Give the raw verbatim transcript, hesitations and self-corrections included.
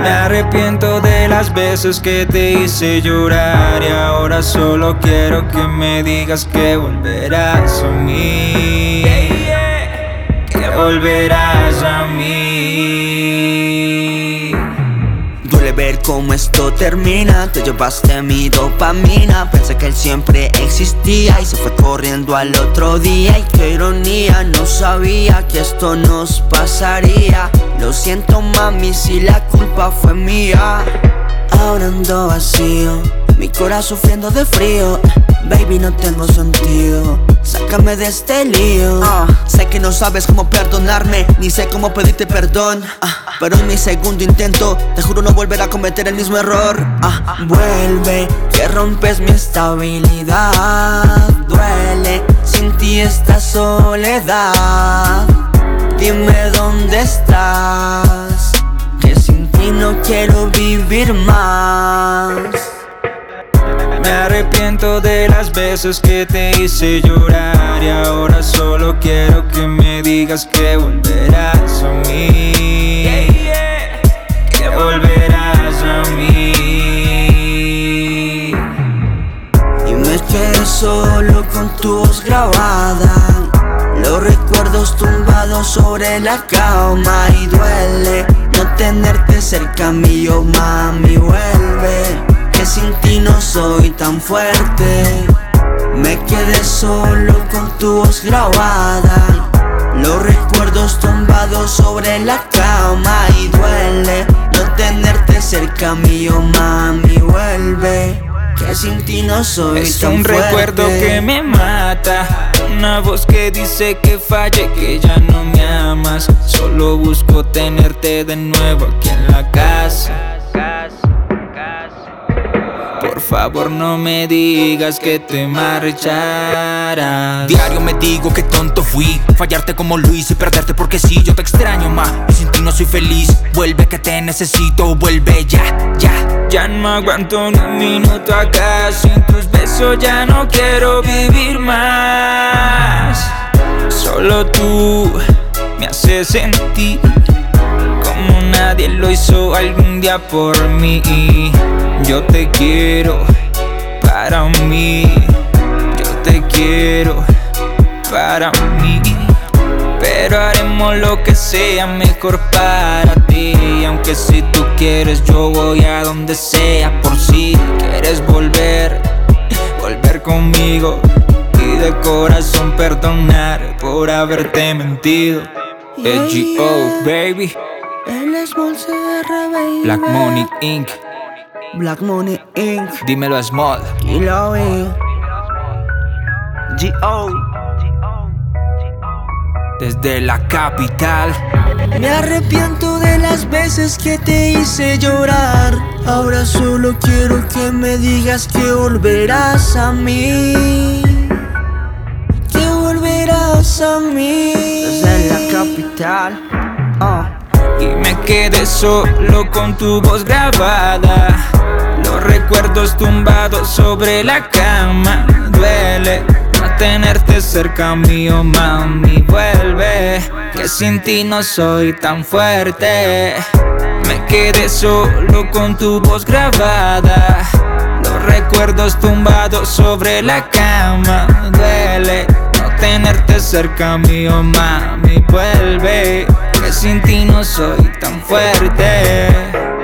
Me arrepiento de las veces que te hice llorar y ahora solo quiero que me digas que volverás a mí, que volverás a mí. Duele ver cómo esto termina. Te llevaste mi dopamina. Pensé que él siempre existía y se fue corriendo al otro día. Y qué ironía, no sabía que esto nos pasaría. Lo siento mami si la culpa fue mía. Ahora ando vacío, mi corazón sufriendo de frío. Baby, no tengo sentido, sácame de este lío. uh, Sé que no sabes cómo perdonarme, ni sé cómo pedirte perdón. uh, Pero en mi segundo intento, te juro no volver a cometer el mismo error. uh, Vuelve, que rompes mi estabilidad. Duele, sin ti esta soledad. Dime dónde estás, que sin ti no quiero vivir más. Me arrepiento de las veces que te hice llorar y ahora solo quiero que me digas que volverás a mí, que volverás a mí. Y me quedé solo con tu voz grabada, los recuerdos tumbados sobre la cama. Y duele no tenerte cerca mío, mami, vuelve, que sin ti no soy tan fuerte. Me quedé solo con tu voz grabada, los recuerdos tumbados sobre la cama. Y duele no tenerte cerca mío, mami, vuelve, que sin ti no soy es tan fuerte. Es un recuerdo que me mata, una voz que dice que falle, que ya no me amas. Solo busco tenerte de nuevo aquí en la casa. Por favor no me digas que te marcharás. Diario me digo que tonto fui, fallarte como lo hice y perderte porque sí. Yo te extraño más y sin ti no soy feliz. Vuelve que te necesito, vuelve ya, ya. Ya no aguanto ni un minuto acá, sin tus besos ya no quiero vivir más. Solo tú me haces sentir como nadie lo hizo algún día por mí. Yo te quiero para mí, yo te quiero para mí. Pero haremos lo que sea mejor para ti. Aunque si tú quieres yo voy a donde sea. Por si quieres volver, volver conmigo. Y de corazón perdonar por haberte mentido. Yeah, G O, baby. El Small C R, baby. Black Money Incorporated. Black Money Incorporated. Dímelo a Small. Y lo vi. G O. Desde la capital. Me arrepiento de las veces que te hice llorar. Ahora solo quiero que me digas que volverás a mí, que volverás a mí. Desde la capital. uh. Y me quedé solo con tu voz grabada, los recuerdos tumbados sobre la cama. Duele no tenerte cerca mío, mami, vuelve, que sin ti no soy tan fuerte. Me quedé solo con tu voz grabada, los recuerdos tumbados sobre la cama. Duele no tenerte cerca mío, mami, vuelve, que sin ti no soy tan fuerte.